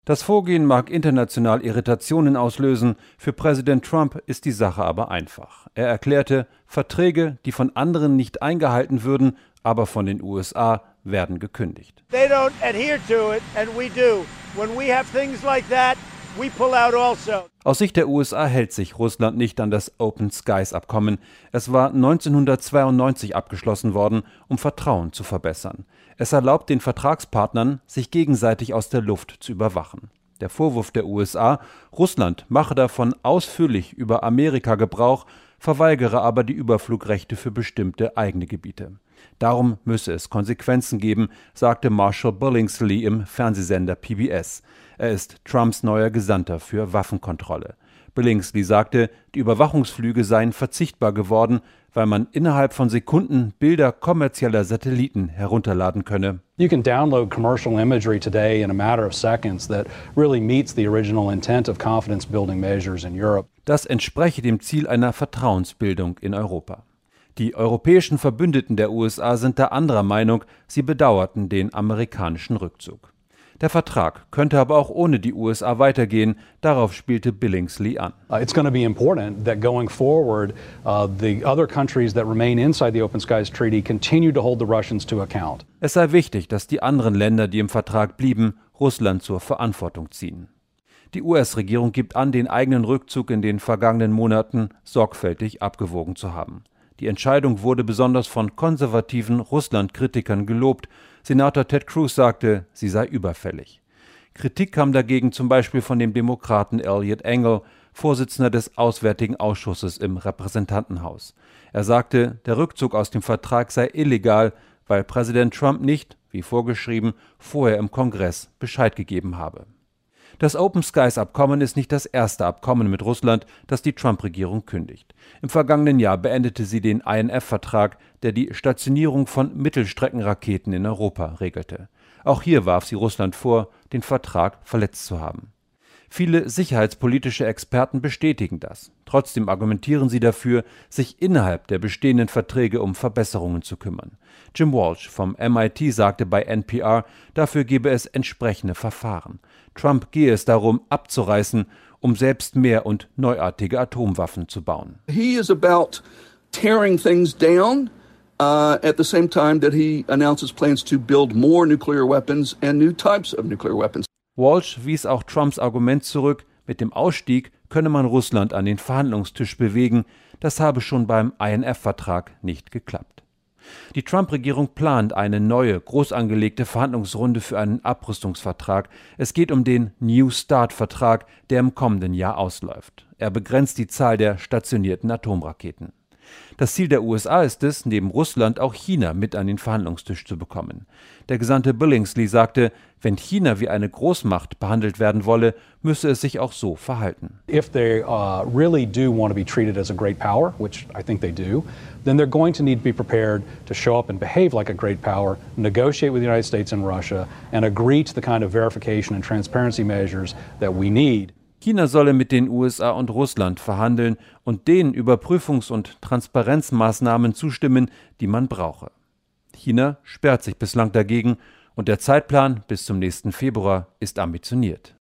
Das Vorgehen mag international Irritationen auslösen, für Präsident Trump ist die Sache aber einfach. Er erklärte, Verträge, die von anderen nicht eingehalten würden, aber von den USA, werden gekündigt. They don't adhere to it and we do. When we have things like that, we pull out also. Aus Sicht der USA hält sich Russland nicht an das Open Skies Abkommen. Es war 1992 abgeschlossen worden, um Vertrauen zu verbessern. Es erlaubt den Vertragspartnern, sich gegenseitig aus der Luft zu überwachen. Der Vorwurf der USA, Russland mache davon ausführlich über Amerika Gebrauch, verweigere aber die Überflugrechte für bestimmte eigene Gebiete. Darum müsse es Konsequenzen geben, sagte Marshall Billingsley im Fernsehsender PBS. Er ist Trumps neuer Gesandter für Waffenkontrolle. Billingsley sagte, die Überwachungsflüge seien verzichtbar geworden, weil man innerhalb von Sekunden Bilder kommerzieller Satelliten herunterladen könne. You can download commercial imagery today in a matter of seconds that really meets the original intent of confidence-building measures in Europe. Das entspreche dem Ziel einer Vertrauensbildung in Europa. Die europäischen Verbündeten der USA sind da anderer Meinung, sie bedauerten den amerikanischen Rückzug. Der Vertrag könnte aber auch ohne die USA weitergehen, darauf spielte Billingsley an. It's going to be important that going forward, the other countries that remain inside the Open Skies Treaty continue to hold the Russians to account. Es sei wichtig, dass die anderen Länder, die im Vertrag blieben, Russland zur Verantwortung ziehen. Die US-Regierung gibt an, den eigenen Rückzug in den vergangenen Monaten sorgfältig abgewogen zu haben. Die Entscheidung wurde besonders von konservativen Russland-Kritikern gelobt. Senator Ted Cruz sagte, sie sei überfällig. Kritik kam dagegen zum Beispiel von dem Demokraten Eliot Engel, Vorsitzender des Auswärtigen Ausschusses im Repräsentantenhaus. Er sagte, der Rückzug aus dem Vertrag sei illegal, weil Präsident Trump nicht, wie vorgeschrieben, vorher im Kongress Bescheid gegeben habe. Das Open Skies Abkommen ist nicht das erste Abkommen mit Russland, das die Trump-Regierung kündigt. Im vergangenen Jahr beendete sie den INF-Vertrag, der die Stationierung von Mittelstreckenraketen in Europa regelte. Auch hier warf sie Russland vor, den Vertrag verletzt zu haben. Viele sicherheitspolitische Experten bestätigen das. Trotzdem argumentieren sie dafür, sich innerhalb der bestehenden Verträge um Verbesserungen zu kümmern. Jim Walsh vom MIT sagte bei NPR, dafür gebe es entsprechende Verfahren. Trump gehe es darum, abzureißen, um selbst mehr und neuartige Atomwaffen zu bauen. He is about tearing things down at the same time that he announces plans to build more nuclear weapons and new types of nuclear weapons. Walsh wies auch Trumps Argument zurück, mit dem Ausstieg könne man Russland an den Verhandlungstisch bewegen. Das habe schon beim INF-Vertrag nicht geklappt. Die Trump-Regierung plant eine neue, groß angelegte Verhandlungsrunde für einen Abrüstungsvertrag. Es geht um den New Start-Vertrag, der im kommenden Jahr ausläuft. Er begrenzt die Zahl der stationierten Atomraketen. Das Ziel der USA ist es, neben Russland auch China mit an den Verhandlungstisch zu bekommen. Der Gesandte Billingsley sagte, wenn China wie eine Großmacht behandelt werden wolle, müsse es sich auch so verhalten. If they really do want to be treated as a great power, which I think they do, then they're going to need to be prepared to show up and behave like a great power, negotiate with the United States and Russia, and agree to the kind of verification and transparency measures that we need. China solle mit den USA und Russland verhandeln und den Überprüfungs- und Transparenzmaßnahmen zustimmen, die man brauche. China sperrt sich bislang dagegen und der Zeitplan bis zum nächsten Februar ist ambitioniert.